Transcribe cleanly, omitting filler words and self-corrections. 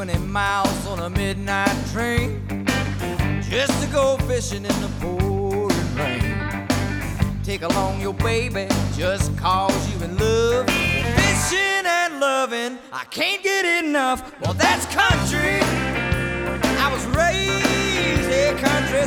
20 miles on a midnight train just to go fishing in the pouring rain. Take along your baby just cause you in love. Fishing and loving, I can't get enough. Well, that's country.